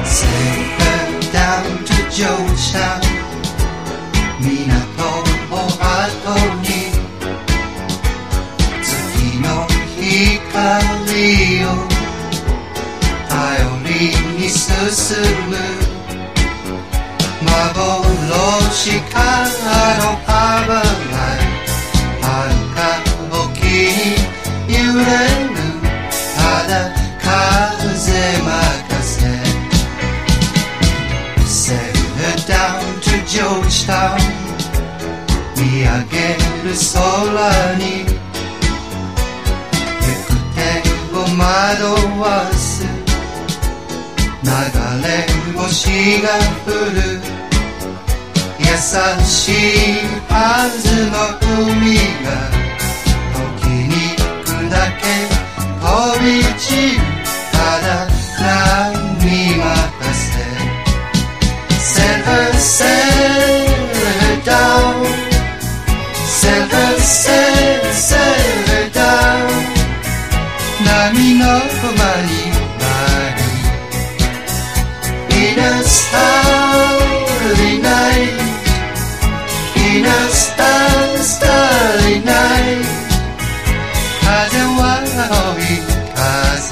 Send her down to Georgetown 港を後に月の光を頼りに進む幻からのハーバーラインはるか沖に揺れるただ風任せ Send her down to Georgetown 見上げる空に行く手を惑わす流れ星が降る優しいはずの海が時に砕け飛び散るただ波任せ Send her, send her down Send her, send her down 波のまにIn a starry night In a starry night 風は青い風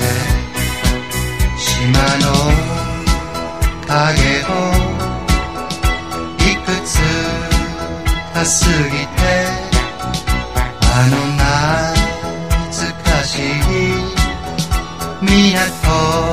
島の影をいくつか過ぎてあの懐かしい港